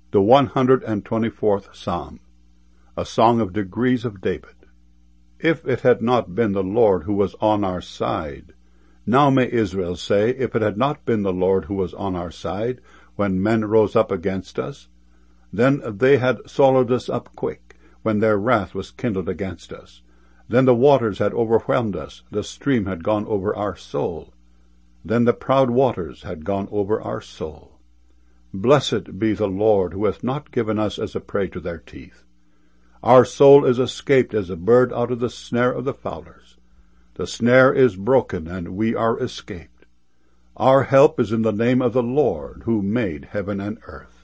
The 124th Psalm, a song of degrees of David. If it had not been the Lord who was on our side, now may Israel say, if it had not been the Lord who was on our side, when men rose up against us, then they had swallowed us up quick, when their wrath was kindled against us. Then the waters had overwhelmed us, the stream had gone over our soul. Then the proud waters had gone over our soul. Blessed be the Lord, who hath not given us as a prey to their teeth. Our soul is escaped as a bird out of the snare of the fowlers. The snare is broken, and we are escaped. Our help is in the name of the Lord, who made heaven and earth.